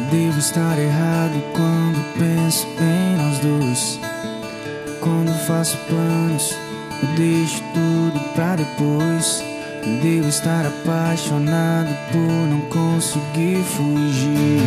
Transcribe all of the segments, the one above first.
Devo estar errado quando penso em nós dois. Quando faço planos, eu deixo tudo pra depois. Devo estar apaixonado por não conseguir fugir.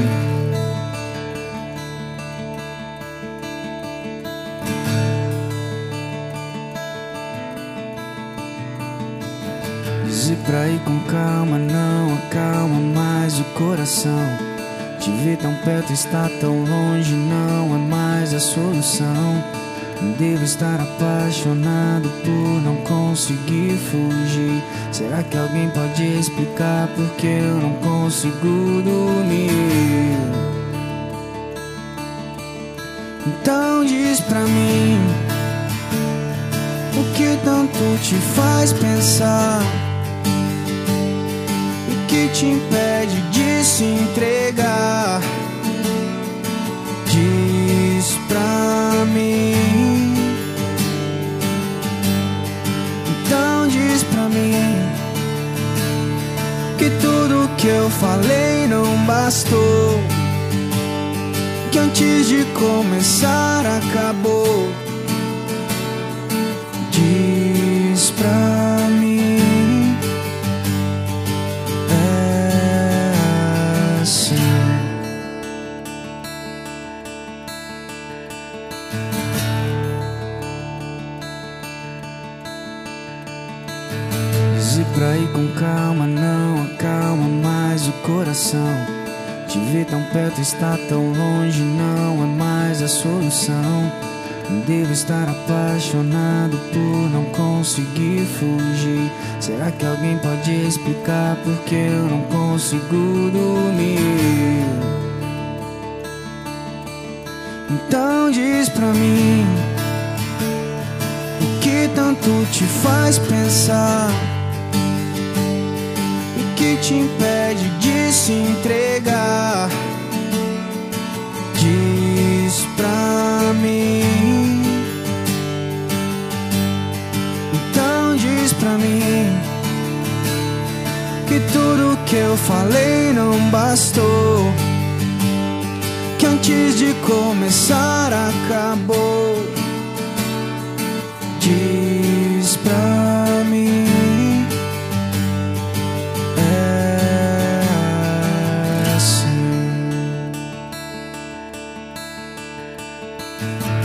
Dizer pra ir com calma não acalma mais o coração. Te ver tão perto, estar tão longe não é mais a solução. Devo estar apaixonado por não conseguir fugir. Será que alguém pode explicar por que eu não consigo dormir? Então diz pra mim, o que tanto te faz pensar? O que te impede de se entregar? Diz pra mim. Então diz pra mim que tudo que eu falei não bastou, que antes de começar acabou. Diz pra mim, é assim. Dizer pra ir com calma não acalma mais o coração. Te ver tão perto, estar tão longe não é mais a solução. Devo estar apaixonado por não conseguir fugir. Será que alguém pode explicar por que eu não consigo dormir? Então diz pra mim, o que tanto te faz pensar? O que te impede de se entregar? Diz pra mim. Então diz pra mim que tudo que eu falei não bastou, que antes de começar acabou. Diz pra mim, é assim.